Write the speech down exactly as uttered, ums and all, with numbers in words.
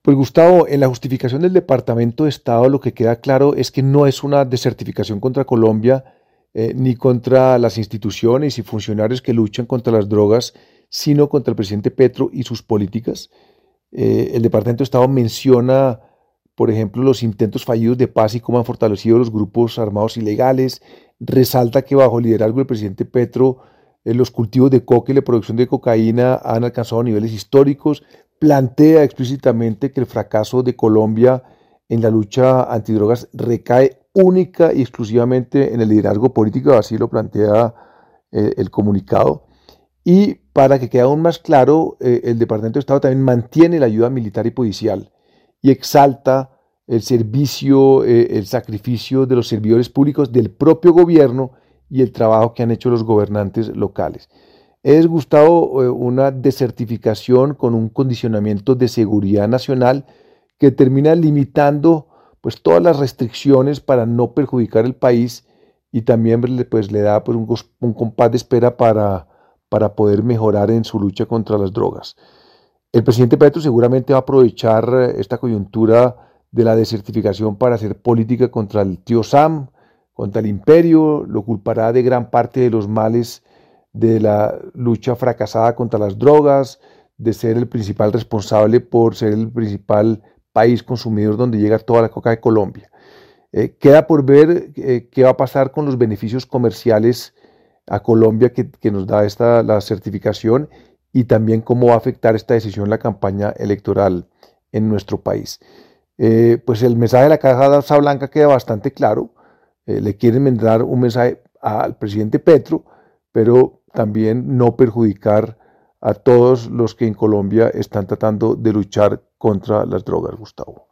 Pues Gustavo, en la justificación del Departamento de Estado lo que queda claro es que no es una desertificación contra Colombia eh, ni contra las instituciones y funcionarios que luchan contra las drogas, sino contra el presidente Petro y sus políticas. Eh, el Departamento de Estado menciona, por ejemplo, los intentos fallidos de paz y cómo han fortalecido los grupos armados ilegales. Resalta que bajo el liderazgo del presidente Petro, eh, los cultivos de coca y la producción de cocaína han alcanzado niveles históricos. Plantea explícitamente que el fracaso de Colombia en la lucha antidrogas recae única y exclusivamente en el liderazgo político, así lo plantea eh, el comunicado. Y para que quede aún más claro, eh, el Departamento de Estado también mantiene la ayuda militar y policial y exalta el servicio, eh, el sacrificio de los servidores públicos del propio gobierno y el trabajo que han hecho los gobernantes locales. Es, Gustavo, eh, una desertificación con un condicionamiento de seguridad nacional que termina limitando pues, todas las restricciones para no perjudicar el país y también pues, le da pues, un, un compás de espera para, para poder mejorar en su lucha contra las drogas. El presidente Petro seguramente va a aprovechar eh, esta coyuntura de la desertificación para hacer política contra el tío Sam, contra el imperio, lo culpará de gran parte de los males de la lucha fracasada contra las drogas, de ser el principal responsable por ser el principal país consumidor donde llega toda la coca de Colombia. Eh, queda por ver eh, qué va a pasar con los beneficios comerciales a Colombia que, que nos da esta, la certificación y también cómo va a afectar esta decisión la campaña electoral en nuestro país. Eh, pues el mensaje de la Casa Blanca queda bastante claro. Eh, le quieren mandar un mensaje al presidente Petro, pero también no perjudicar a todos los que en Colombia están tratando de luchar contra las drogas, Gustavo.